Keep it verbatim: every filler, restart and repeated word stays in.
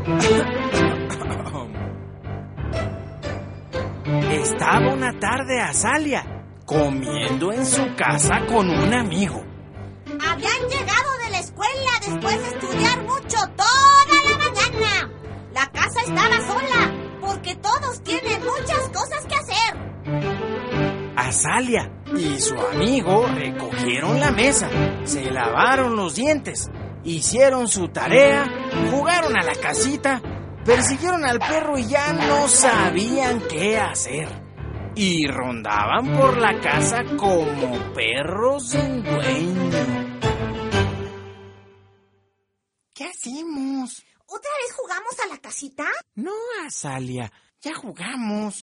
Estaba una tarde Azalia comiendo en su casa con un amigo. Habían llegado de la escuela después de estudiar mucho toda la mañana. La casa estaba sola porque todos tienen muchas cosas que hacer. Azalia y su amigo recogieron la mesa, se lavaron los dientes, hicieron su tarea, jugaron a la casita, persiguieron al perro y ya no sabían qué hacer. Y rondaban por la casa como perros sin dueño. ¿Qué hacemos? ¿Otra vez jugamos a la casita? No, Azalia, ya jugamos.